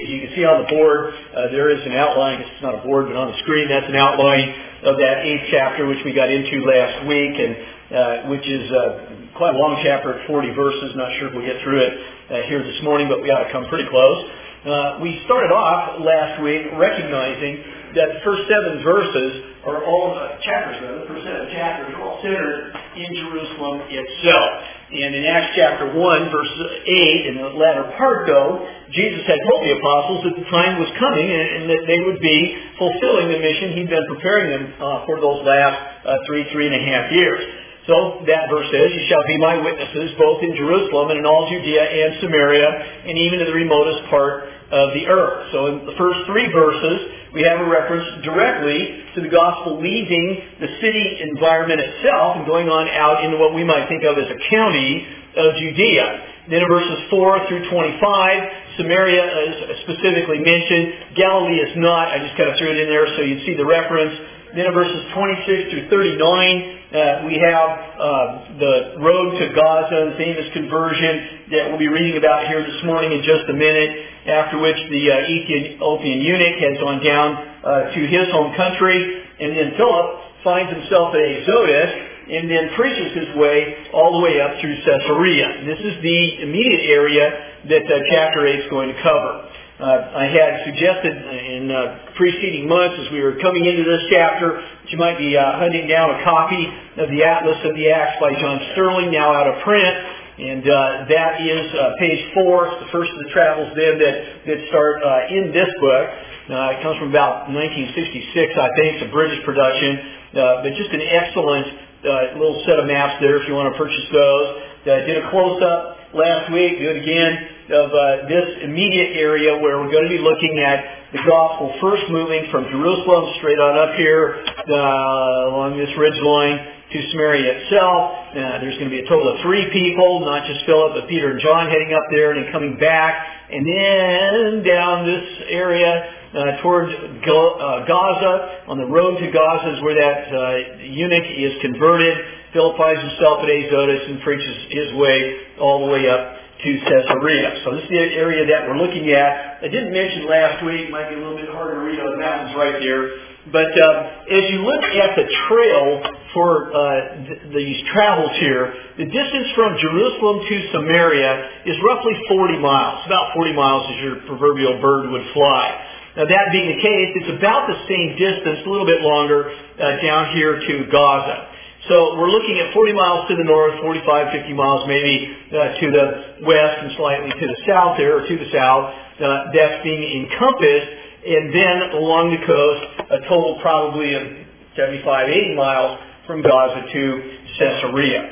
As you can see on the board, there is an outline. It's not a board, but on the screen, that's an outline of that 8th chapter, which we got into last week, and which is quite a long chapter at 40 verses. Not sure if we'll get through it here this morning, but we ought to come pretty close. We started off last week recognizing that the first 7 verses are all chapters, the first 7 chapters are all centered in Jerusalem itself. And in Acts chapter 1, verse 8, in the latter part, though, Jesus had told the apostles that the time was coming and that they would be fulfilling the mission he'd been preparing them for those last 3.5 years. So that verse says, "You shall be my witnesses both in Jerusalem and in all Judea and Samaria and even to the remotest part of the earth." So in the first 3 verses, we have a reference directly to the gospel leaving the city environment itself and going on out into what we might think of as a county of Judea. Then in verses 4 through 25, Samaria is specifically mentioned. Galilee is not. I just kind of threw it in there so you'd see the reference. Then in verses 26 through 39, we have the road to Gaza, the famous conversion that we'll be reading about here this morning in just a minute, after which the Ethiopian eunuch has gone down to his home country, and then Philip finds himself at Azotus, and then preaches his way all the way up through Caesarea. This is the immediate area that chapter 8 is going to cover. I had suggested in preceding months as we were coming into this chapter that you might be hunting down a copy of the Atlas of the Acts by John Sterling, now out of print. And that is page 4. It's the first of the travels then that start in this book. It comes from about 1966, I think. It's a British production. But just an excellent little set of maps there if you want to purchase those. Did a close-up last week. Do it again of this immediate area where we're going to be looking at the gospel first moving from Jerusalem straight on up here along this ridge line to Samaria itself. There's going to be a total of 3 people, not just Philip, but Peter and John heading up there and then coming back. And then down this area towards Gaza, on the road to Gaza is where that eunuch is converted. Philip finds himself at Azotus and preaches his way all the way up to Caesarea. So this is the area that we're looking at. I didn't mention last week, might be a little bit harder to read on the mountains right there. But as you look at the trail for these travels here, the distance from Jerusalem to Samaria is roughly 40 miles. About 40 miles as your proverbial bird would fly. Now that being the case, it's about the same distance, a little bit longer, down here to Gaza. So we're looking at 40 miles to the north, 45, 50 miles maybe to the west and slightly to the south there, or to the south. That's being encompassed. And then along the coast, a total probably of 75, 80 miles from Gaza to Caesarea.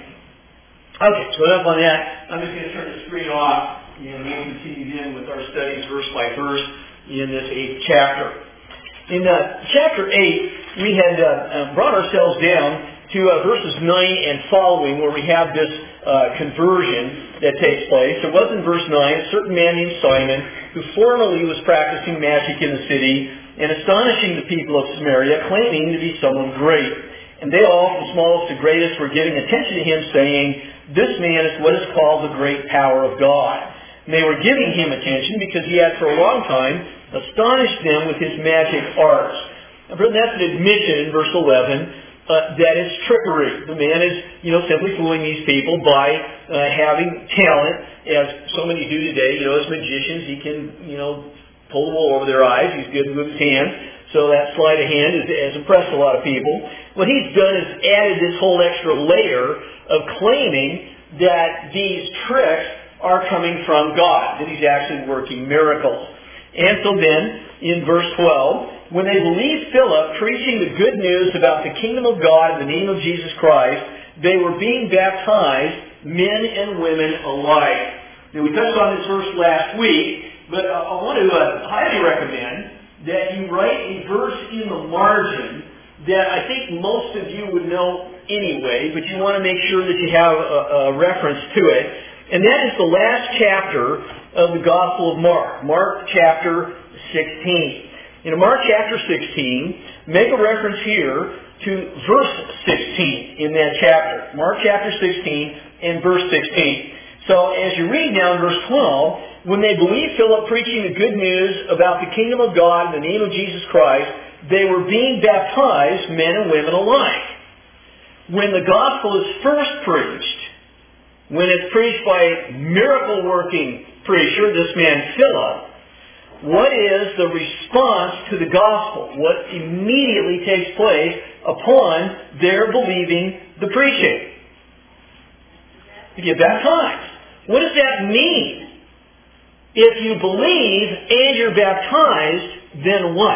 Okay, so enough on that. I'm just going to turn the screen off and we'll continue then with our studies verse by verse in this 8th chapter. In chapter 8, we had brought ourselves down to verses 9 and following, where we have this conversion that takes place. It was in verse 9, a certain man named Simon, who formerly was practicing magic in the city and astonishing the people of Samaria, claiming to be someone great. And they all, from smallest to greatest, were giving attention to him, saying, "This man is what is called the great power of God." And they were giving him attention because he had for a long time astonished them with his magic arts. Now, that's an admission in verse 11 that is trickery. The man is, simply fooling these people by having talent, as so many do today. As magicians, he can, pull the wool over their eyes. He's good with his hands. So that sleight of hand has impressed a lot of people. What he's done is added this whole extra layer of claiming that these tricks are coming from God, that he's actually working miracles. And so then, in verse 12, when they believed Philip preaching the good news about the kingdom of God in the name of Jesus Christ, they were being baptized, men and women alike. Now, we touched on this verse last week, but I want to highly recommend that you write a verse in the margin that I think most of you would know anyway, but you want to make sure that you have a reference to it. And that is the last chapter of the Gospel of Mark, Mark chapter 16. In Mark chapter 16, make a reference here to verse 16 in that chapter. Mark chapter 16 and verse 16. So as you read down verse 12, When they believed Philip preaching the good news about the kingdom of God in the name of Jesus Christ, they were being baptized, men and women alike. When the gospel is first preached, when it's preached by a miracle-working preacher, this man Philip, what is the response to the gospel? What immediately takes place upon their believing the preaching? You get baptized. What does that mean? If you believe and you're baptized, then what?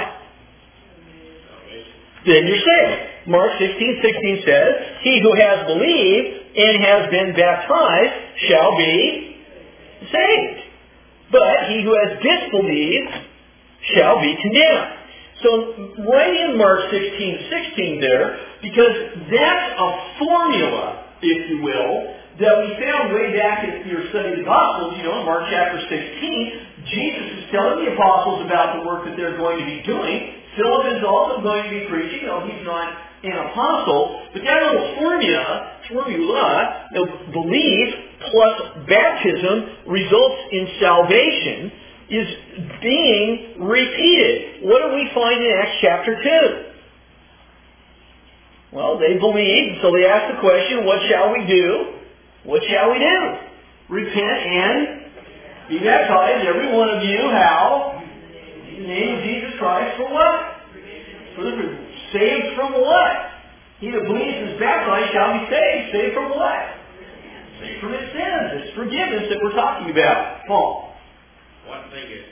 Then you're saved. Mark 16:16 says, "He who has believed and has been baptized shall be saved. But he who has disbelieved shall be condemned." So right in Mark 16:16 there, because that's a formula, if you will, that we found way back in your study of the Gospels, in Mark chapter 16, Jesus is telling the apostles about the work that they're going to be doing. Philip is also going to be preaching, though he's not an apostle. But that little formula, belief plus baptism results in salvation, is being repeated. What do we find in Acts chapter 2? Well, they believed, so they asked the question, what shall we do? What shall we do? Repent and be baptized, every one of you, how? In the name of Jesus Christ, for what? Saved from what? He that believes and is baptized shall be saved. Saved from what? Saved from his sins. It's forgiveness that we're talking about. Paul. One thing is,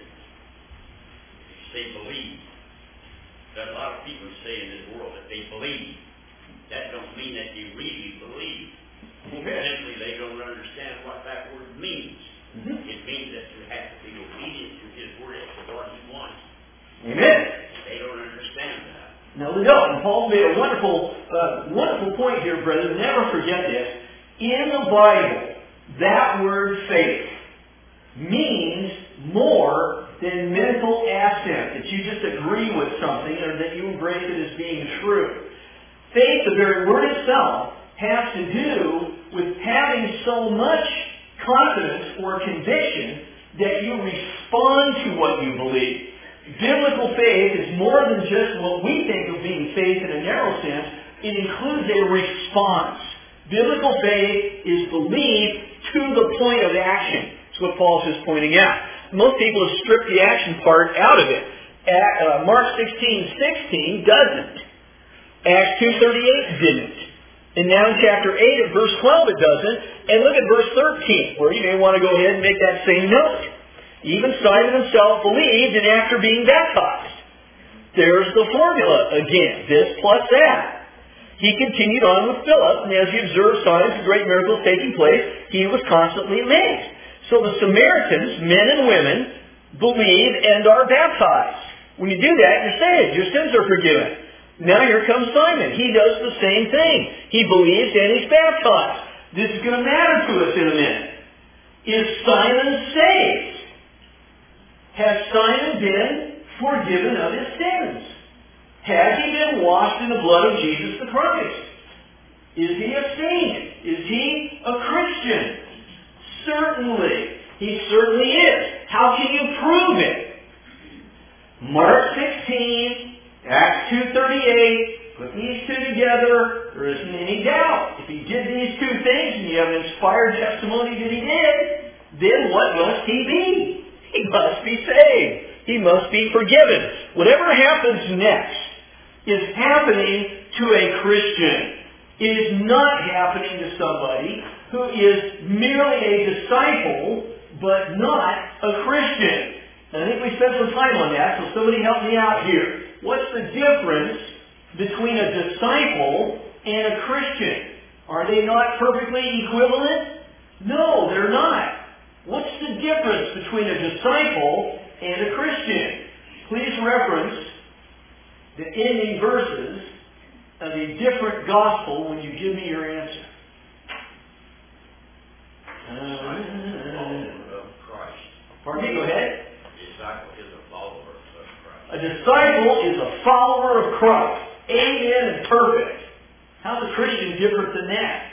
they believe. There's a lot of people say in this world that they believe. That don't mean that they really believe. Simply, they don't understand what that word means. Mm-hmm. It means that you have to be obedient to His word as to what He wants. Amen. They don't understand that. No, they don't. And Paul made a wonderful point here, brother. Never forget this. In the Bible, that word faith means more than mental assent, that you just agree with something or that you embrace it as being true. Faith, the very word itself, has to do with having so much confidence or conviction that you respond to what you believe. Biblical faith is more than just what we think of being faith in a narrow sense. It includes a response. Biblical faith is belief to the point of action. That's what Paul's just pointing out. Most people have stripped the action part out of it. Mark 16:16 doesn't. Acts 2:38 didn't. And now in chapter 8 at verse 12 it doesn't. And look at verse 13, where you may want to go ahead and make that same note. Even Simon himself believed, and after being baptized. There's the formula again, this plus that. He continued on with Philip, and as he observed signs and great miracles taking place, he was constantly amazed. So the Samaritans, men and women, believe and are baptized. When you do that, you're saved. Your sins are forgiven. Now here comes Simon. He does the same thing. He believes and he's baptized. This is going to matter to us in a minute. Is Simon saved? Has Simon been forgiven of his sins? Has he been washed in the blood of Jesus the Christ? Is he a saint? Is he a Christian? Certainly. He certainly is. How can you prove it? Mark 16, Acts 2:38, put these two together, there isn't any doubt. If he did these two things and you have an inspired testimony that he did, then what must he be? He must be saved. He must be forgiven. Whatever happens next is happening to a Christian. It is not happening to somebody who is merely a disciple, but not a Christian. And I think we spent some time on that, so somebody help me out here. What's the difference between a disciple and a Christian? Are they not perfectly equivalent? No, they're not. What's the difference between a disciple and a Christian? Please reference the ending verses of a different gospel when you give me your answer. Pardon me, go ahead. A disciple is a follower of Christ. Amen and perfect. How's a Christian different than that?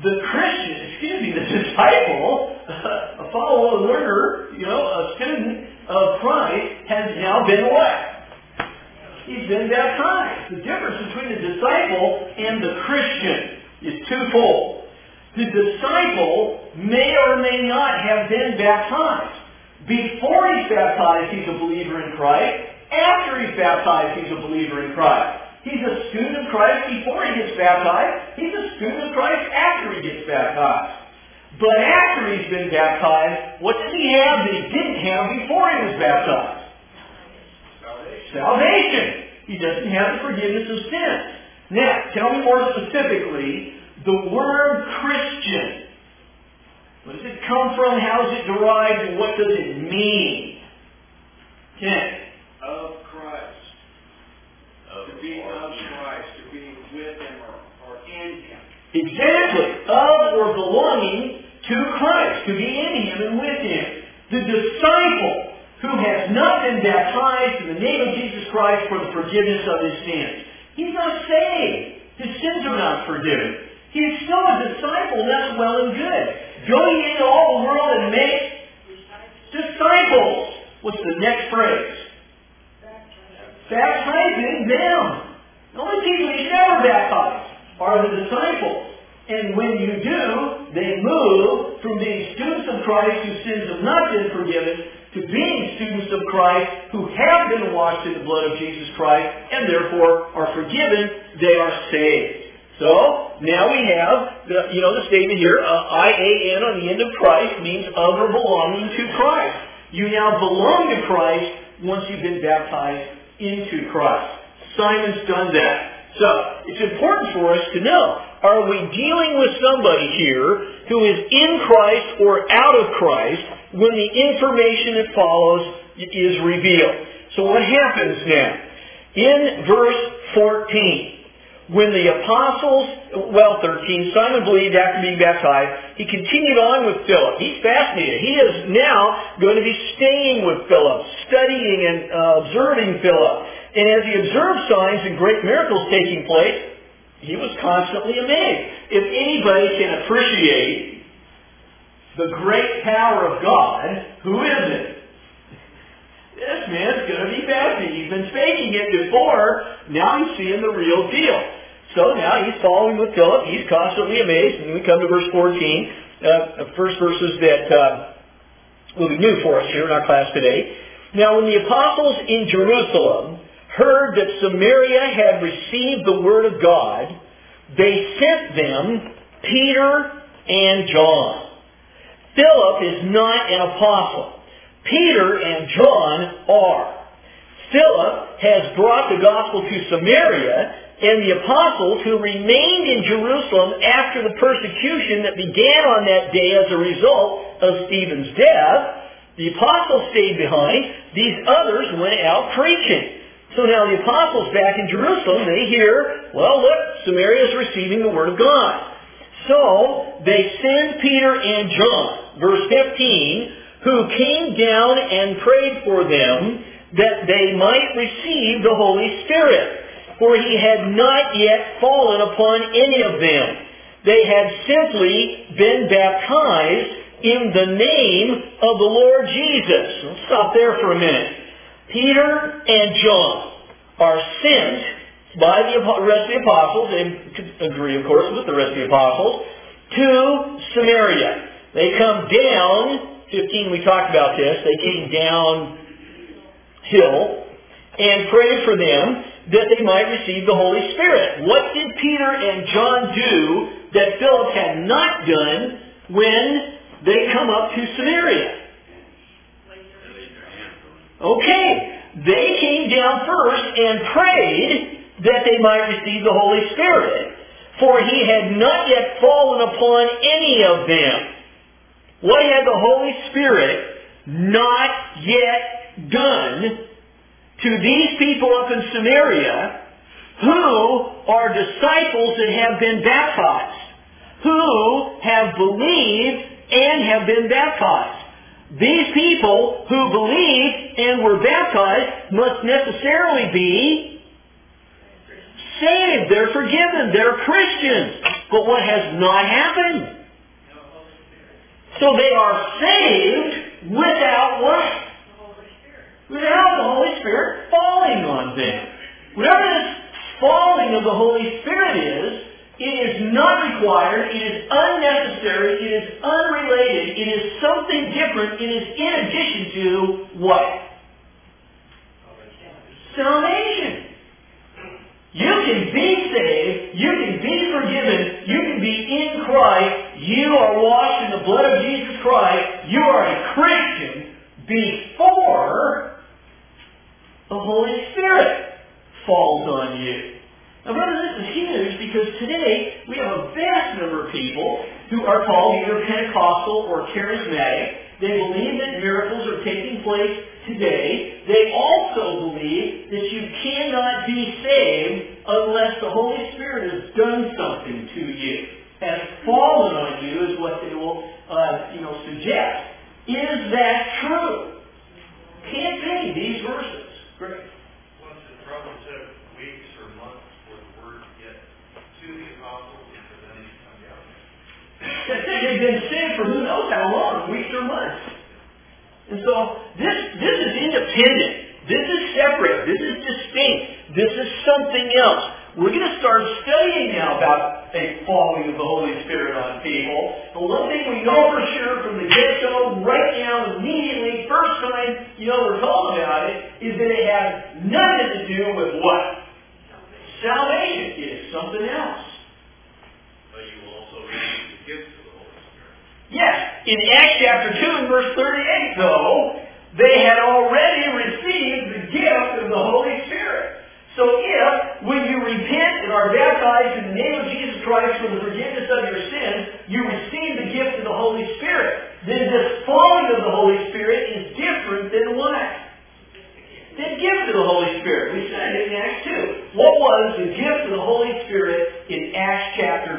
the disciple, a follower, a learner, a student of Christ, has now been what? He's been baptized. The difference between the disciple and the Christian is twofold. The disciple may or may not have been baptized. Before he's baptized, he's a believer in Christ. After he's baptized, he's a believer in Christ. He's a student of Christ before he gets baptized. He's a student of Christ after he gets baptized. But after he's been baptized, what does he have that he didn't have before he was baptized? Salvation. He doesn't have the forgiveness of sins. Now, tell me more specifically, the word Christian. Where does it come from? How is it derived? And what does it mean? Ken? Of Christ. To be of Christ. To be with Him or in Him. Exactly. Of or belonging to Christ. To be in Him and with Him. The disciple who has not been baptized in the name of Jesus Christ for the forgiveness of his sins. He's not saved. His sins are not forgiven. He's still a disciple, and that's well and good. Going into all the world and make disciples. What's the next phrase? Baptizing them. The only people you should ever baptize are the disciples. And when you do, they move from being students of Christ whose sins have not been forgiven to being students of Christ who have been washed in the blood of Jesus Christ and therefore are forgiven. They are saved. So, now we have the statement here, I-A-N on the end of Christ means of or belonging to Christ. You now belong to Christ once you've been baptized into Christ. Simon's done that. So, it's important for us to know, are we dealing with somebody here who is in Christ or out of Christ when the information that follows is revealed? So what happens now? In verse 14, when the apostles, 13, Simon believed after being baptized, he continued on with Philip. He's fascinated. He is now going to be staying with Philip, studying and observing Philip. And as he observed signs and great miracles taking place, he was constantly amazed. If anybody can appreciate the great power of God, who is it? This man's going to be fascinating. He's been faking it before. Now he's seeing the real deal. So now he's following with Philip. He's constantly amazed. And we come to verse 14. The first verses that will be new for us here in our class today. Now when the apostles in Jerusalem heard that Samaria had received the word of God, they sent them Peter and John. Philip is not an apostle. Peter and John are. Philip has brought the gospel to Samaria, and the apostles who remained in Jerusalem after the persecution that began on that day as a result of Stephen's death, the apostles stayed behind. These others went out preaching. So now the apostles back in Jerusalem, they hear, well, look, Samaria is receiving the word of God. So they send Peter and John, verse 15, who came down and prayed for them that they might receive the Holy Spirit, for he had not yet fallen upon any of them. They had simply been baptized in the name of the Lord Jesus. Let's stop there for a minute. Peter and John are sent by the rest of the apostles, and agree, of course, with the rest of the apostles, to Samaria. They come down, 15 we talked about this, they came downhill and prayed for them that they might receive the Holy Spirit. What did Peter and John do that Philip had not done when they come up to Samaria? Okay, they came down first and prayed that they might receive the Holy Spirit, for he had not yet fallen upon any of them. What had the Holy Spirit not yet done to these people up in Samaria who are disciples that have been baptized, who have believed and have been baptized? These people who believed and were baptized must necessarily be saved. They're forgiven. They're Christians. But what has not happened? So they are saved without what? Without the Holy Spirit falling on them. Whatever this falling of the Holy Spirit is, it is not required, it is unnecessary, it is unrelated, it is something different, it is in addition to what? Salvation. You can be saved, you can be forgiven, you can be in Christ, you are washed in the blood of Jesus Christ, you are a Christian before the Holy Spirit falls on you. Now, brothers, this is huge because today we have a vast number of people who are called either Pentecostal or charismatic. They believe that miracles are taking place today. They also believe that you cannot be saved unless the Holy Spirit has done something to you, has fallen on you, is what they will suggest. Is that true? Can't be these verses. Great. Once the prophet said weeks or months for the word to get to the apostles and for them to come down. They've been saved for who knows how long, weeks or months. And so this is independent. This is separate. This is distinct. This is something else. We're going to start studying now about a falling of the Holy Spirit on people. The one thing we know for sure from the get-go, right now, immediately, first time we're told about it, is that it has nothing to do with what? Salvation. It is something else. But you will also receive the gift of the Holy Spirit. Yes. In Acts chapter 2 and verse 38, though, they had already received the gift of the Holy Spirit. So if, when you repent and are baptized in the name of Jesus Christ for the forgiveness of your sins, you receive the gift of the Holy Spirit, then this falling of the Holy Spirit is different than what? The gift of the Holy Spirit. We said it in Acts 2. What was the gift of the Holy Spirit in Acts chapter 2?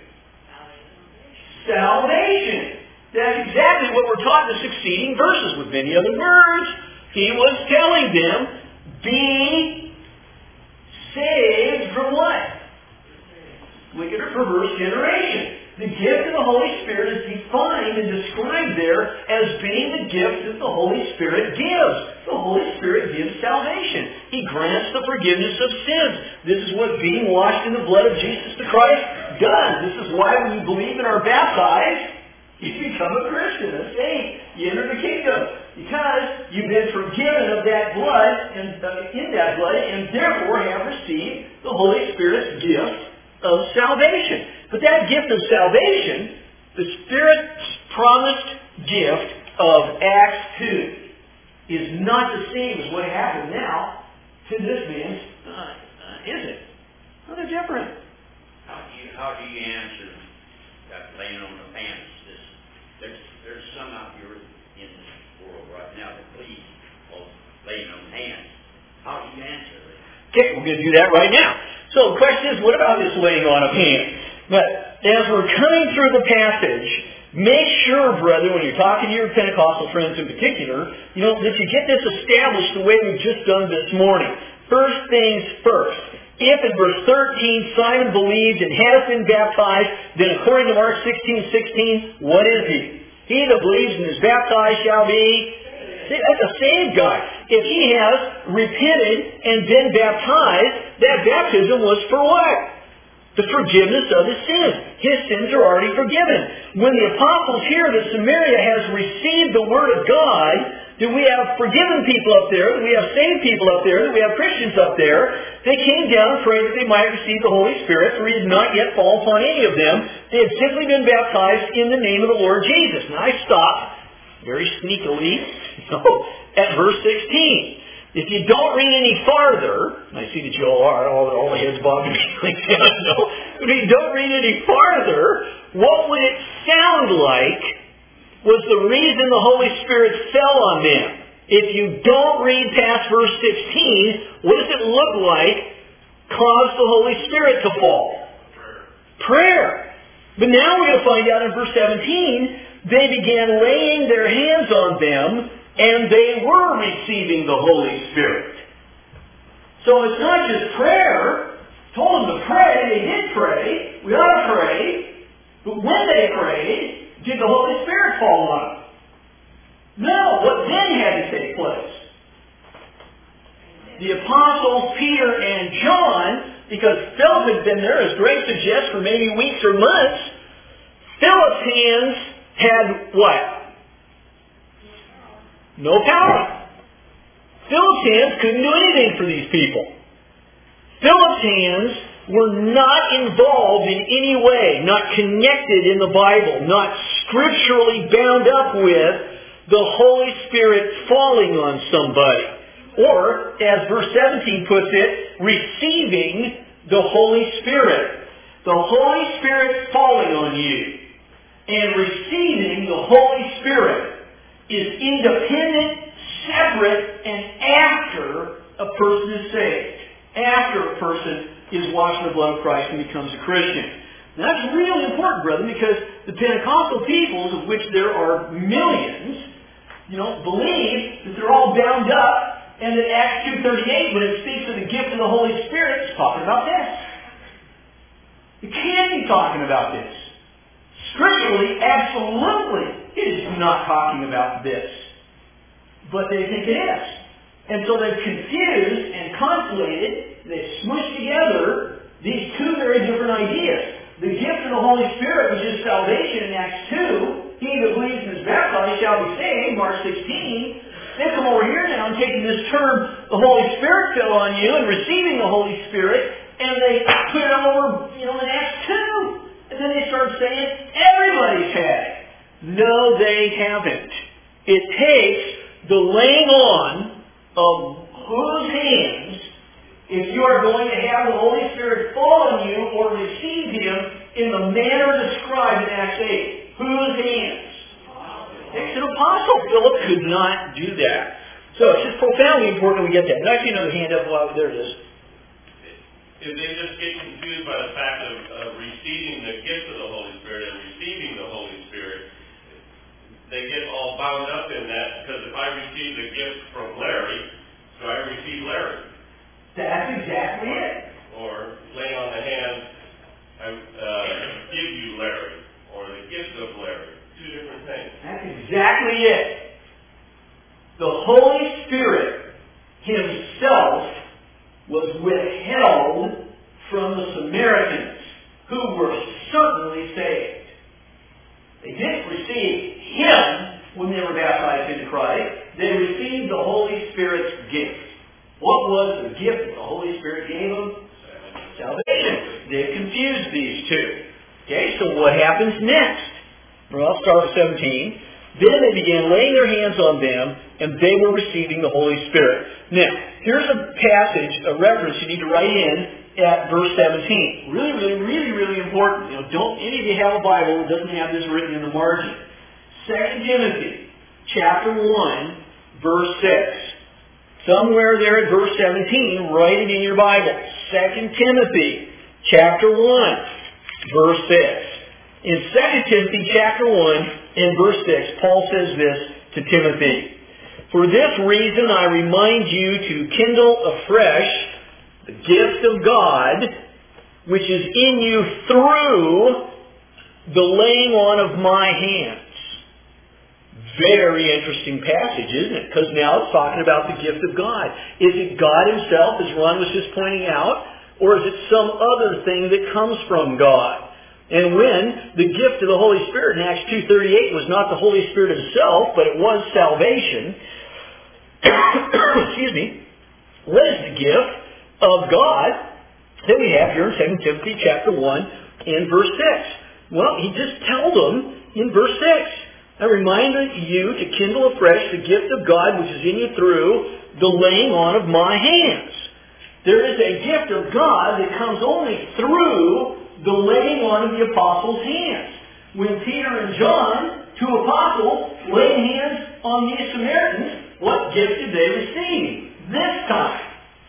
Salvation. That's exactly what we're taught in the succeeding verses. With many other words, he was telling them, be saved from what? Wicked or perverse generation. The gift of the Holy Spirit is defined and described there as being the gift that the Holy Spirit gives. The Holy Spirit gives salvation. He grants the forgiveness of sins. This is what being washed in the blood of Jesus the Christ does. This is why when you believe and are baptized, you become a Christian, a saint. You enter the kingdom. Because you've been forgiven of that blood, and in that blood, and therefore have received the Holy Spirit's gift of salvation. But that gift of salvation, the Spirit's promised gift of Acts 2, is not the same as what happened now to this man's, is it? Well, they're different. How do you answer that laying on the pants? There's some out here in the world right now that believe laying on hands. How do you answer that? Okay, we're going to do that right now. So the question is, what about this laying on of hands? But as we're coming through the passage, make sure, brother, when you're talking to your Pentecostal friends in particular, that you get this established the way we've just done this morning. First things first. If in verse 13 Simon believed and hath been baptized, then according to Mark 16:16, what is he? He that believes and is baptized shall be... That's a saved guy. If he has repented and been baptized, that baptism was for what? The forgiveness of his sins. His sins are already forgiven. When the apostles hear that Samaria has received the Word of God, that we have forgiven people up there, that we have saved people up there, that we have Christians up there, they came down praying that they might receive the Holy Spirit, for He had not yet fallen upon any of them. They had simply been baptized in the name of the Lord Jesus. Now I stop very sneakily at verse 16. If you don't read any farther, and I see that you all are, all the heads bobbing like that, if you don't read any farther, what would it sound like was the reason the Holy Spirit fell on them? If you don't read past verse 16, what does it look like caused the Holy Spirit to fall? Prayer. But now we're going to find out in verse 17, they began laying their hands on them, and they were receiving the Holy Spirit. So it's not just prayer told them to pray. They did pray. We ought to pray. But when they prayed, did the Holy Spirit fall on them? No. What then had to take place? The apostles Peter and John, because Philip had been there, as Greg suggests, for maybe weeks or months, Philip's hands had what? No power. Philip's hands couldn't do anything for these people. Philip's hands were not involved in any way, not connected in the Bible, not scripturally bound up with the Holy Spirit falling on somebody. Or, as verse 17 puts it, receiving the Holy Spirit. The Holy Spirit falling on you and receiving the Holy Spirit is independent, separate, and after a person is saved. After a person is washed in the blood of Christ and becomes a Christian. Now, that's really important, brethren, because the Pentecostal peoples, of which there are millions, believe that they're all bound up, and that Acts 2:38, when it speaks of the gift of the Holy Spirit, is talking about this. It can't be talking about this. Scripturally, absolutely, it is not talking about this. But they think it is. And so they've confused and conflated, they've smushed together these two very different ideas. The gift of the Holy Spirit, which is salvation in Acts 2, he that believes and is baptized shall be saved, Mark 16. They come over here now and taking this term, the Holy Spirit fell on you, and receiving the Holy Spirit, and they put it over, in Acts 2. And then they start saying, everybody's had it. No, they haven't. It takes the laying on of whose hands, if you are going to have the Holy Spirit fall on you or receive Him in the manner described in Acts 8. Whose hands? It's an apostle. Philip could not do that. So it's just profoundly important that we get that. And I see another hand up. Well, there it is. If they just get confused by the fact of receiving the gift of the Holy Spirit and receiving the Holy Spirit, they get all bound up in that, because if I receive the gift from Larry, so I receive Larry. That's exactly it. Or laying on the hand, I give you Larry, or the gift of Larry. Two different things. That's exactly it. The Holy Spirit Himself was withheld from the Samaritans, who were certainly saved. They didn't receive Him when they were baptized into Christ. They received the Holy Spirit's gift. What was the gift that the Holy Spirit gave them? Salvation. They've confused these two. Okay, so what happens next? Well, I'll start with 17. Then they began laying their hands on them, and they were receiving the Holy Spirit. Now, here's a passage, a reference you need to write in at verse 17. Really, really, really, really important. Don't any of you have a Bible that doesn't have this written in the margin. 2 Timothy, chapter 1, verse 6. Somewhere there at verse 17, write it in your Bible. 2 Timothy, chapter 1, verse 6. In 2 Timothy chapter 1 and verse 6, Paul says this to Timothy. For this reason I remind you to kindle afresh the gift of God, which is in you through the laying on of my hands. Very interesting passage, isn't it? Because now it's talking about the gift of God. Is it God Himself, as Ron was just pointing out, or is it some other thing that comes from God? And when the gift of the Holy Spirit in Acts 2:38 was not the Holy Spirit Himself, but it was salvation, excuse me, what is the gift of God that we have here in 2 Timothy chapter 1 and verse 6? Well, he just tells them in verse 6, I remind you to kindle afresh the gift of God which is in you through the laying on of my hands. There is a gift of God that comes only through the laying on of the apostles' hands. When Peter and John, two apostles, laid hands on these Samaritans, what gift did they receive? This time,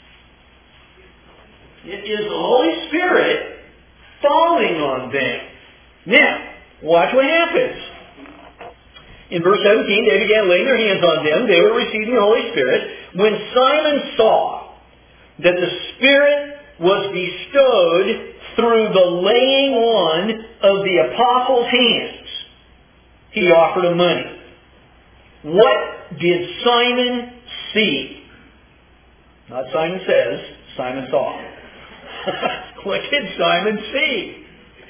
it is the Holy Spirit falling on them. Now, watch what happens. In verse 17, they began laying their hands on them. They were receiving the Holy Spirit. When Simon saw that the Spirit was bestowed through the laying on of the apostles' hands. He offered him money. What did Simon see? Not Simon says, Simon saw. What did Simon see?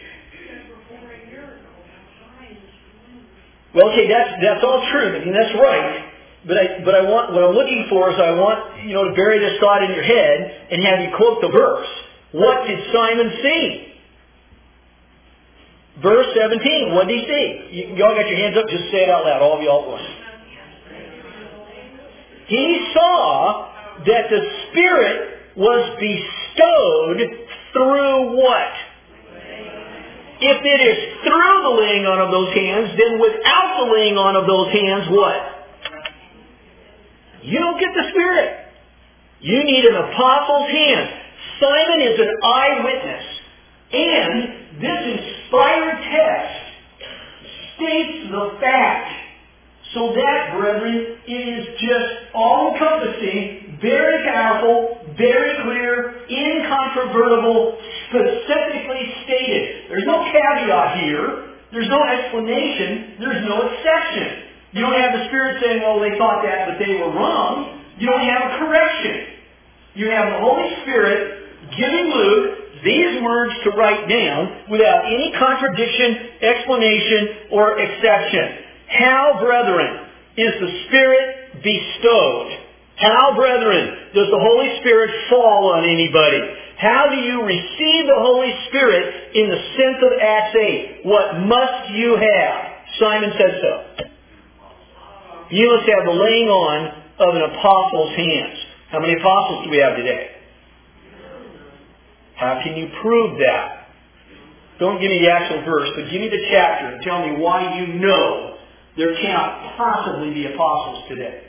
Well, okay, that's all true. I mean, that's right. But I want, what I'm looking for is I want, to bury this thought in your head and have you quote the verse. What did Simon see? Verse 17, what did he see? You all got your hands up, just say it out loud, all of you all at once. He saw that the Spirit was bestowed through what? If it is through the laying on of those hands, then without the laying on of those hands, what? You don't get the Spirit. You need an apostle's hand. Simon is an eyewitness. And this inspired text states the fact. So that, brethren, it is just all-encompassing, very powerful, very clear, incontrovertible, specifically stated. There's no caveat here. There's no explanation. There's no exception. You don't have the Spirit saying, oh, they thought that, but they were wrong. You don't have a correction. You have the Holy Spirit giving Luke these words to write down without any contradiction, explanation, or exception. How, brethren, is the Spirit bestowed? How, brethren, does the Holy Spirit fall on anybody? How do you receive the Holy Spirit in the sense of Acts 8? What must you have? Simon said so. You must have the laying on of an apostle's hands. How many apostles do we have today? How can you prove that? Don't give me the actual verse, but give me the chapter and tell me why you know there cannot possibly be apostles today.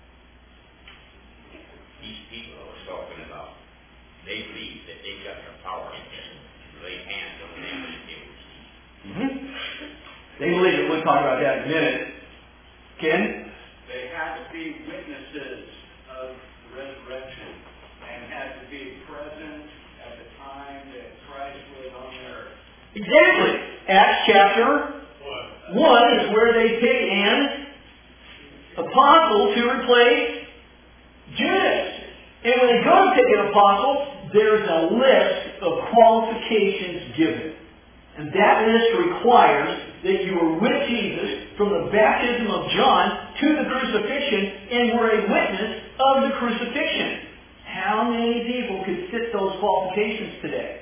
These people I was talking about, they believe that they've got the power to lay hands on them and they will receive. They believe it. We'll talk about that in a minute. Ken? They had to be witnesses of the resurrection and had to be present at the time that Christ was on earth. Exactly. Acts chapter 1 is where they pick an apostle to replace Judas. And when they go to pick an apostle, there's a list of qualifications given. And that list requires that you were with Jesus from the baptism of John to the crucifixion and were a witness of the crucifixion. How many people could fit those qualifications today?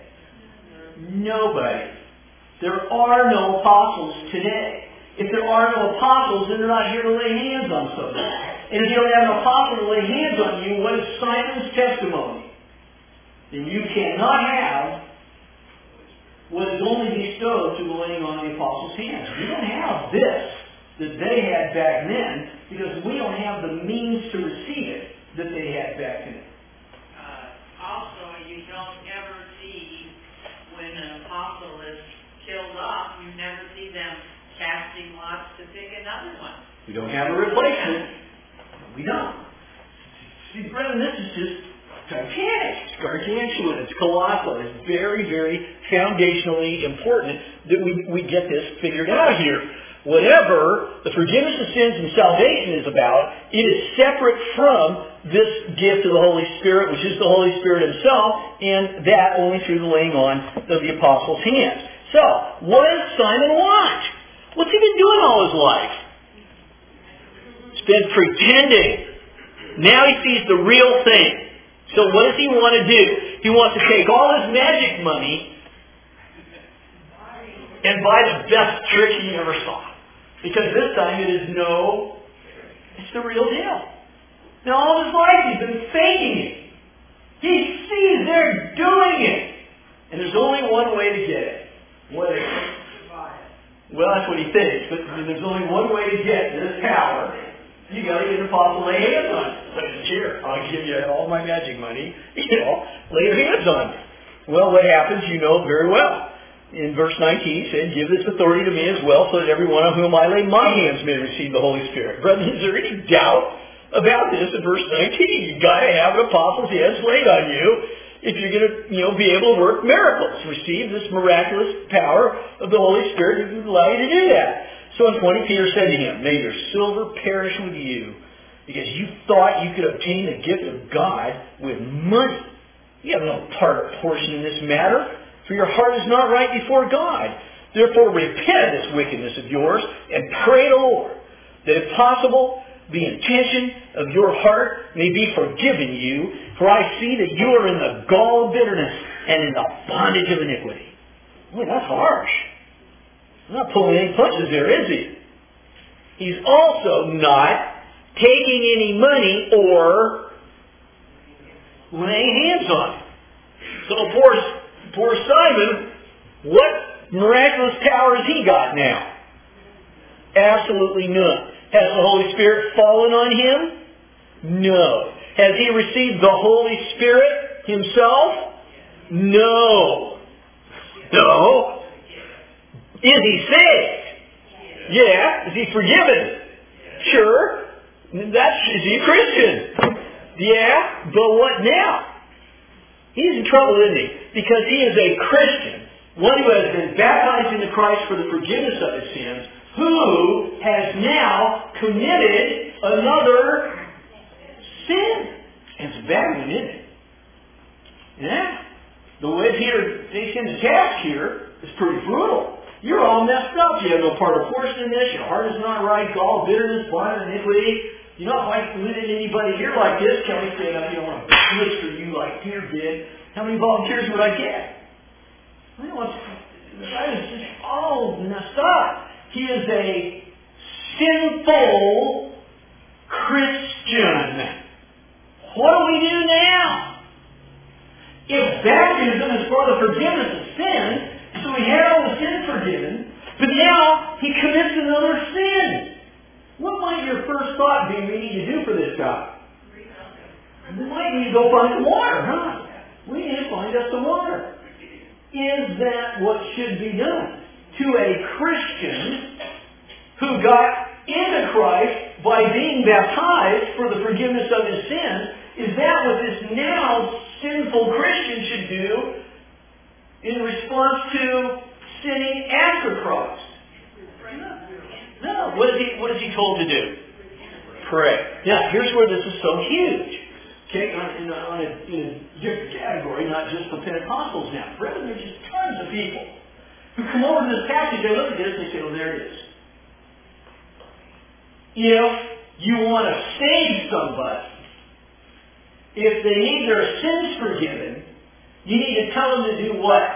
Nobody. There are no apostles today. If there are no apostles, then they're not here to lay hands on somebody. And if you don't have an apostle to lay hands on you, what is Simon's testimony? Then you cannot have what is only bestowed through the laying on of the apostles' hands. We don't have this that they had back then because we don't have the means to receive it that they had back then. Also, you don't ever see when an apostle is killed off, you never see them casting lots to pick another one. We don't have a replacement. We don't. See, brethren, this is just gigantic. It's gargantuan. It's colossal. It's very, very foundationally important that we get this figured out here. Whatever the forgiveness of sins and salvation is about, it is separate from this gift of the Holy Spirit, which is the Holy Spirit Himself, and that only through the laying on of the apostles' hands. So, what does Simon want? What's he been doing all his life? He's been pretending. Now he sees the real thing. So what does he want to do? He wants to take all his magic money and buy the best trick he ever saw. Because this time it's the real deal. Now all his life he's been faking it. He sees they're doing it. And there's only one way to get it. What is it? Well, that's what he thinks. But there's only one way to get this power. You got to get an apostle to lay hands on it. Here, I'll give you all my magic money. Lay your hands on me. Well, what happens, you know very well. In verse 19, he said, give this authority to me as well, so that every one on whom I lay my hands may receive the Holy Spirit. Brethren, is there any doubt about this in verse 19? You've got to have an apostle's hands laid on you if you're going to, be able to work miracles, receive this miraculous power of the Holy Spirit who would allow you to do that. So in 20, Peter said to him, "May your silver perish with you, because you thought you could obtain the gift of God with money. You have no part or portion in this matter, for your heart is not right before God. Therefore repent of this wickedness of yours, and pray to the Lord, that if possible, the intention of your heart may be forgiven you, for I see that you are in the gall of bitterness and in the bondage of iniquity." Boy, that's harsh. He's not pulling any punches there, is he? He's also not taking any money or laying hands on it. So poor Simon, what miraculous power has he got now? Absolutely none. Has the Holy Spirit fallen on him? No. Has he received the Holy Spirit himself? No. No. Is he saved? Yeah. Is he forgiven? Sure. Is he a Christian? Yeah. But what now? He's in trouble, isn't he? Because he is a Christian, one who has been baptized into Christ for the forgiveness of his sins, who has now committed another sin. And it's a bad one, isn't it? Yeah. The way Peter takes him to task here is pretty brutal. You're all messed up. You have no part or portion in this. Your heart is not right. Gall, bitterness, bondage, iniquity. You're not like living anybody here like this. Can we stand up? You don't want to blitz for you like Peter did. How many volunteers would I get? The guy is just all messed up. He is a sinful Christian. What do we do now? If baptism is for the forgiveness of sin, so he had all the sin forgiven, but now he commits another sin. What might your first thought be we need to do for this guy? We might need to go find some water, huh? We need to find us some water. Is that what should be done? To a Christian who got into Christ by being baptized for the forgiveness of his sins, is that what this now sinful Christian should do in response to sinning after Christ? No. What is he told to do? Pray. Now, here's where this is so huge. Okay, in a different category, not just for Pentecostals now. Brethren, there's just tons of people who come over to this passage, they look at this, and they say, "Oh, there it is." If you want to save somebody, if they need their sins forgiven, you need to tell them to do what?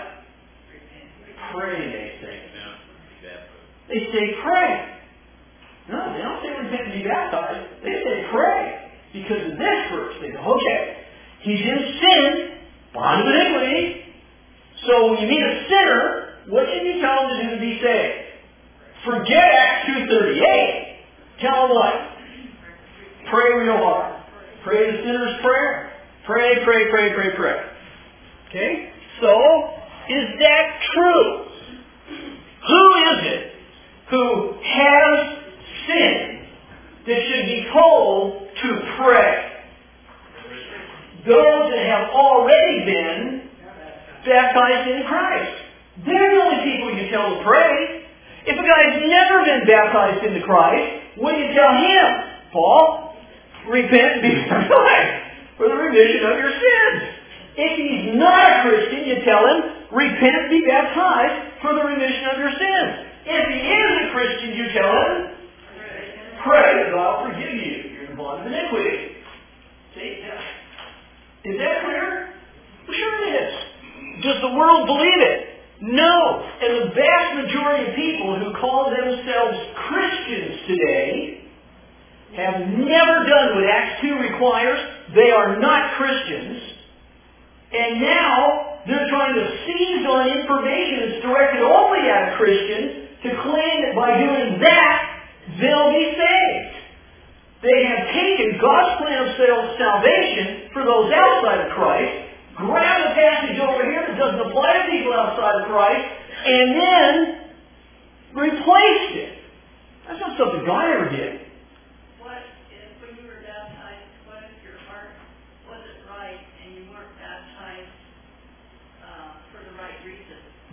Pray, they say. They say pray. No, they don't say repent and be baptized. They say pray. Because of this verse, they go, okay, he's in sin, bondage of iniquity. So when you meet a sinner, what should you tell him to do to be saved? Forget Acts 2:38. Tell him what? Pray real hard. Pray the sinner's prayer. Pray, pray, pray, pray, pray. Okay? So, is that true? Who is it who has sinned that should be told to pray? Those that have already been baptized in Christ. They're the only people you tell to pray. If a guy's never been baptized into Christ, what do you tell him? Paul, repent and be baptized for the remission of your sins. If he's not a Christian, you tell him, repent and be baptized for the remission of your sins. If he is a Christian, you tell him, pray that God will forgive you. You're in the bond of iniquity. See? Is that clear? Well, sure it is. Does the world believe it? No. And the vast majority of people who call themselves Christians today have never done what Acts 2 requires. They are not Christians. And now they're trying to seize on information that's directed only at a Christian to claim that by doing that, they'll be saved. They have taken God's plan of salvation for those outside of Christ, grabbed a passage over here that doesn't apply to people outside of Christ, and then replaced it. That's not something God ever did. What if, when you were baptized, what if your heart wasn't right and you weren't baptized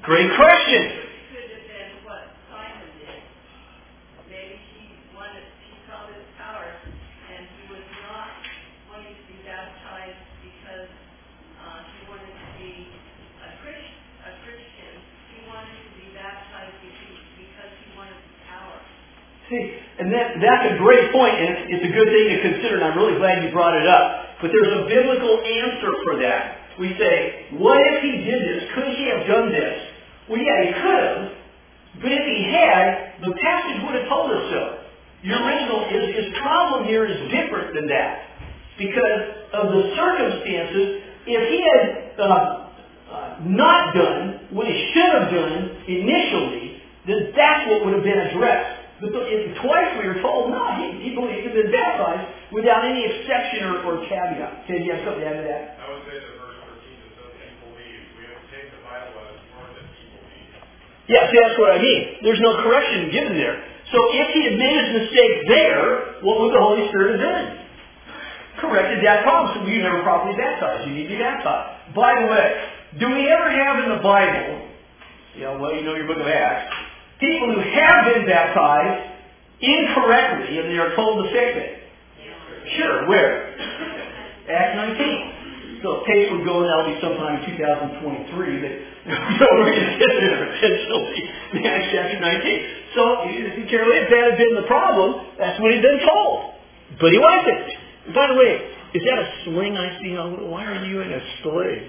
Great question. It could have been what Simon did. Maybe she saw this power, and he was not wanting to be baptized because he wanted to be a Christian. He wanted to be baptized because he wanted the power. See, and that's a great point, and it's a good thing to consider, and I'm really glad you brought it up. But there's a biblical answer for that. We say, what if he did this? Could he have done this? Well, yeah, he could have. But if he had, the passage would have told us so. His problem here is different than that. Because of the circumstances, if he had not done what he should have done initially, then that's what would have been addressed. But twice we were told, no, he believed and been baptized without any exception or caveat. Ted, you have something to add to that? I would say that verse 13 is that people believe. We have to take the Bible as more than people believe. Yeah, see, that's what I mean. There's no correction given there. So if he had made his mistake there, what would the Holy Spirit have done? Corrected that problem. So you never properly baptized. You need to be baptized. By the way, do we ever have in the Bible, you know your book of Acts, people who have been baptized incorrectly and they are told to fix it? Sure, where? Acts 19. So a case would go, and that'll be sometime in 2023, that we're going to get there eventually in Acts chapter 19. So, carefully, if that had been the problem, that's what he'd been told. But he wasn't. And by the way, is that a sling I see? Why are you in a sling?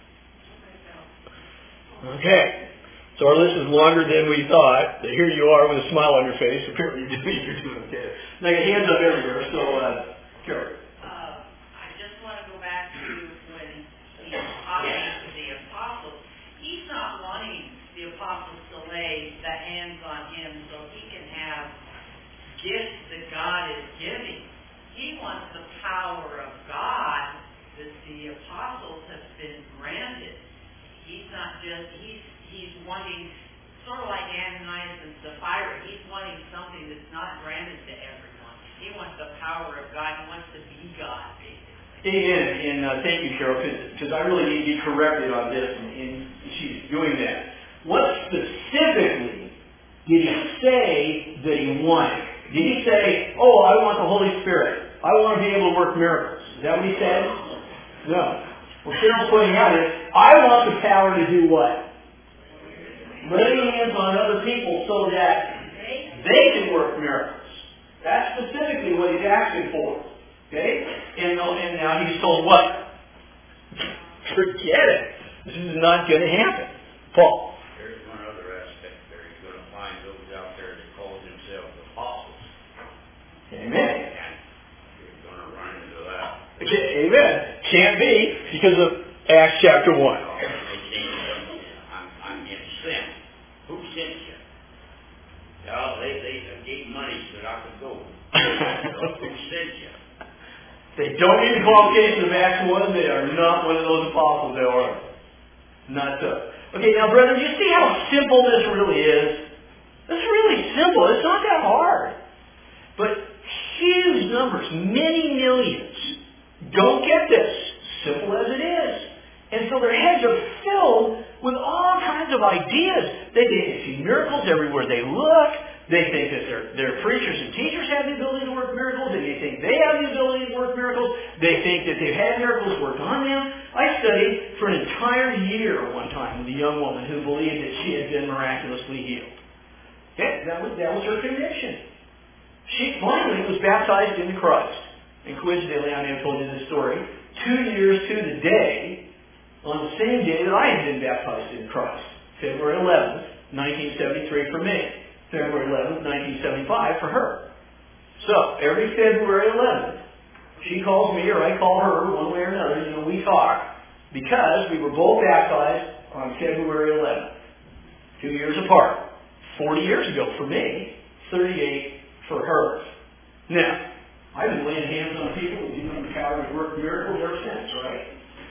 Okay. So our list is longer than we thought. Here you are with a smile on your face. Apparently you're doing okay. Now your hands up everywhere. So, Carol. I just want to go back to when he's talking to the apostles. He's not wanting the apostles to lay the hands on him so he can have gifts that God is giving. He wants the power of God that the apostles have been granted. He's not just, he's wanting, sort of like Ananias and Sapphira, he's wanting something that's not granted to everyone. He wants the power of God. He wants to be God, basically. Amen. And thank you, Carol, because I really need to be corrected on this, and she's doing that. What specifically did he say that he wanted? Did he say, oh, I want the Holy Spirit. I want to be able to work miracles. Is that what he said? No. What Carol's pointing out is, I want the power to do what? Laying hands on other people so that they can work miracles. That's specifically what he's asking for. Okay? And now he's told what? Forget it. This is not going to happen. Paul. There's one other aspect there. He's going to find those out there that call themselves apostles. Amen. And you're going to run into that. Okay, amen. Can't be because of Acts chapter 1. They say, I'm in sin. Who sent you? Well, they gave money so that I could go. Who sent you? They don't meet the qualifications of Acts 1. They are not one of those apostles. They are not so. Okay, now, brethren, you see how simple this really is? It's really simple. It's not that hard. But huge numbers, many millions, don't get this, simple as it is. And so their heads are filled with all kinds of ideas. They see miracles everywhere they look. They think that their preachers and teachers have the ability to work miracles. And they think they have the ability to work miracles. They think that they've had miracles worked on them. I studied for an entire year one time with a young woman who believed that she had been miraculously healed. Okay, that was her conviction. She finally was baptized into Christ. And coincidentally, I may have told you this story, 2 years to the day, on the same day that I had been baptized in Christ. February 11th, 1973 for me. February 11th, 1975 for her. So, every February 11th, she calls me or I call her, one way or another, we talk, because we were both baptized on February 11th. 2 years apart. 40 years ago for me, 38 for her. Now, I've been laying hands on people and giving them the power to work miracles ever since, right?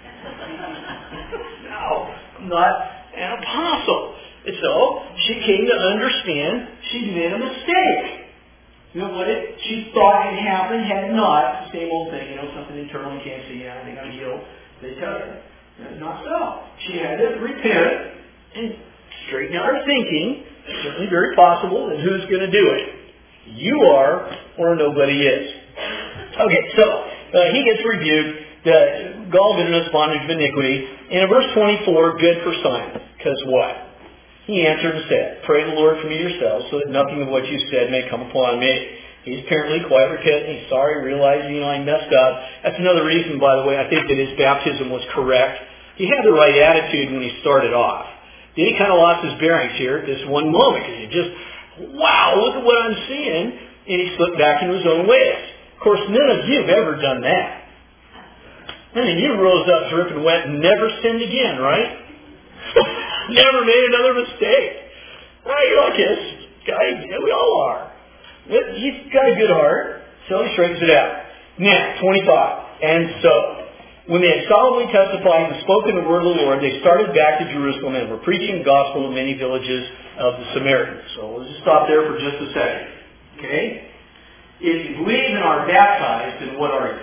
No, I'm not an apostle. And so, she came to understand she made a mistake. You know what she thought had happened, had not. Same old thing, something internal you can't see. I think I'm healed. They tell her. Not so. She had to repent and straighten out our thinking. Certainly very possible. And who's going to do it? You are, or nobody is. Okay, so he gets rebuked. Gall bitterness, bondage of iniquity. And in verse 24, good for Simon. Because what? He answered and said, pray the Lord for me yourselves, so that nothing of what you said may come upon me. He's apparently quite repentant. He's sorry, realizing, I messed up. That's another reason, by the way, I think that his baptism was correct. He had the right attitude when he started off. Then he kind of lost his bearings here at this one moment. Because he just, wow, look at what I'm seeing. And he slipped back into his own ways. Of course, none of you have ever done that. I mean, you rose up dripping wet and never sinned again, right? Never made another mistake. Right, you're like this guy, yeah, we all are. He's got a good heart, so he straightens it out. Now, 25. And so, when they had solemnly testified and spoken the word of the Lord, they started back to Jerusalem and were preaching the gospel in many villages of the Samaritans. So we'll just stop there for just a second. Okay? If you believe and are baptized, then what are you?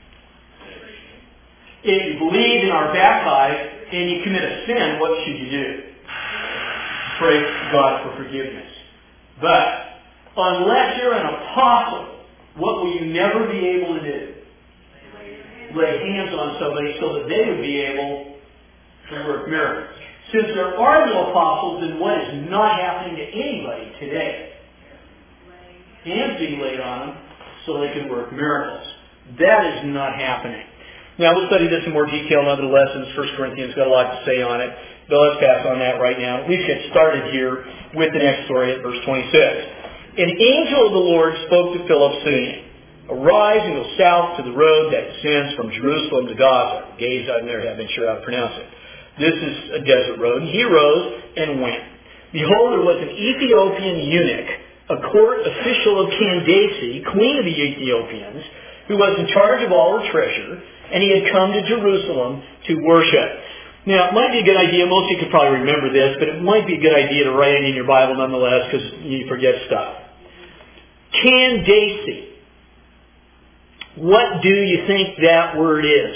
If you believe and are baptized and you commit a sin, what should you do? Pray God for forgiveness. But unless you're an apostle, what will you never be able to do? Lay hands on somebody so that they would be able to work miracles. Since there are no apostles, then what is not happening to anybody today? Hands being laid on them so they can work miracles. That is not happening. Now, we'll study this in more detail in other lessons. 1 Corinthians got a lot to say on it. But let's pass on that right now. We get started here with the next story at verse 26. An angel of the Lord spoke to Philip, saying, arise and go south to the road that descends from Jerusalem to Gaza. Gaze, I've never been sure how to pronounce it. This is a desert road. And he rose and went. Behold, there was an Ethiopian eunuch, a court official of Candace, queen of the Ethiopians, who was in charge of all her treasure, and he had come to Jerusalem to worship. Now, it might be a good idea, most of you could probably remember this, but it might be a good idea to write it in your Bible nonetheless, because you forget stuff. Candace. What do you think that word is?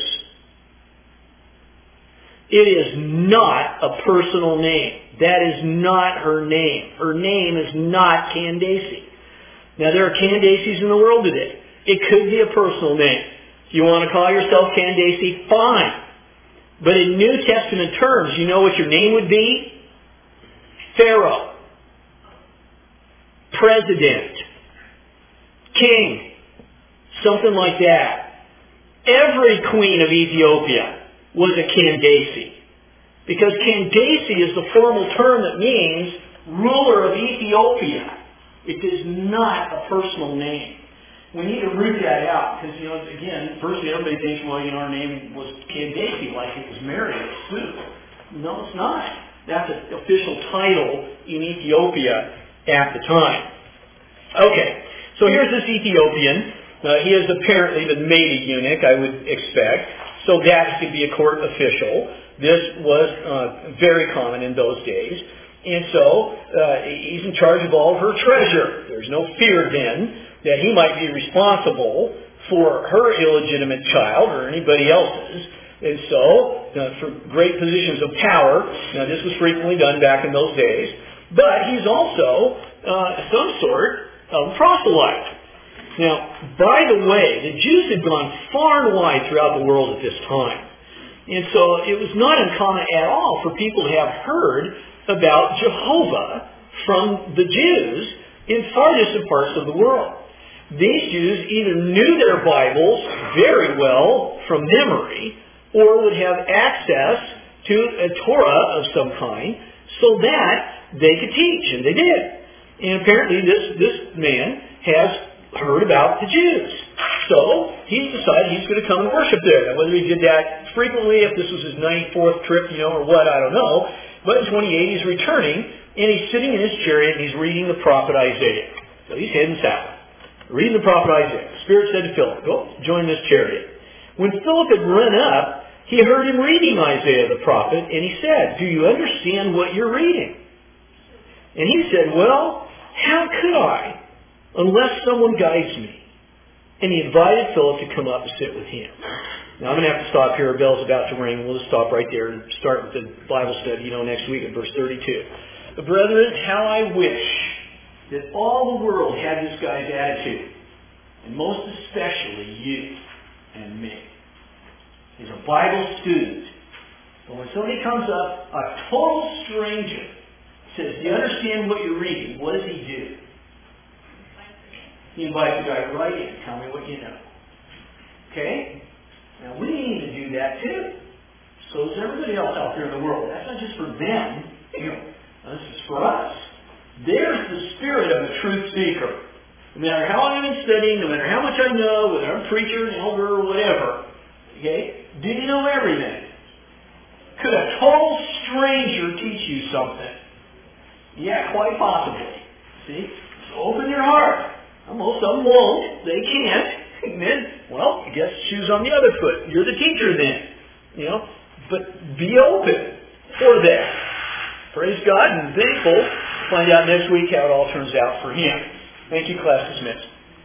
It is not a personal name. That is not her name. Her name is not Candace. Now, there are Candaces in the world today. It could be a personal name. If you want to call yourself Candace, fine. But in New Testament terms, you know what your name would be? Pharaoh. President. King. Something like that. Every queen of Ethiopia was a Candace. Because Candace is the formal term that means ruler of Ethiopia. It is not a personal name. We need to root that out because, again, firstly everybody thinks, our name was Candace, like it was Mary or Sue. No, it's not. That's an official title in Ethiopia at the time. Okay, so here's this Ethiopian. He has apparently been made a eunuch, I would expect, so that he could be a court official. This was very common in those days. And so he's in charge of all her treasure. There's no fear then that he might be responsible for her illegitimate child or anybody else's. And so, for great positions of power, now this was frequently done back in those days, but he's also some sort of proselyte. Now, by the way, the Jews had gone far and wide throughout the world at this time. And so it was not uncommon at all for people to have heard about Jehovah from the Jews in far distant parts of the world. These Jews either knew their Bibles very well from memory or would have access to a Torah of some kind so that they could teach, and they did. And apparently this man has heard about the Jews. So he decided he's going to come and worship there. Now, whether he did that frequently, if this was his 94th trip, or what, I don't know. But in 28, he's returning, and he's sitting in his chariot, and he's reading the prophet Isaiah. So he's heading south. Reading the prophet Isaiah. The Spirit said to Philip, go join this chariot. When Philip had run up, he heard him reading Isaiah the prophet, and he said, do you understand what you're reading? And he said, well, how could I, unless someone guides me? And he invited Philip to come up and sit with him. Now I'm going to have to stop here. Our bell's about to ring. We'll just stop right there and start with the Bible study, next week at verse 32. Brethren, how I wish that all the world had this guy's attitude. And most especially you and me. He's a Bible student. But when somebody comes up, a total stranger, says, do you understand what you're reading? What does he do? He invites the guy right in. Tell me what you know. Okay? Now we need to do that too. So does everybody else out there in the world. That's not just for them. This is for us. There's the spirit of a truth seeker. No matter how long I've been studying, no matter how much I know, whether I'm a preacher, an elder, or whatever, okay, do you know everything? Could a total stranger teach you something? Yeah, quite possibly. See? So open your heart. Most of them won't. They can't. And then, well, I guess shoes on the other foot. You're the teacher then. But be open for that. Praise God and thankful. Find out next week how it all turns out for him. Thank you, class dismissed.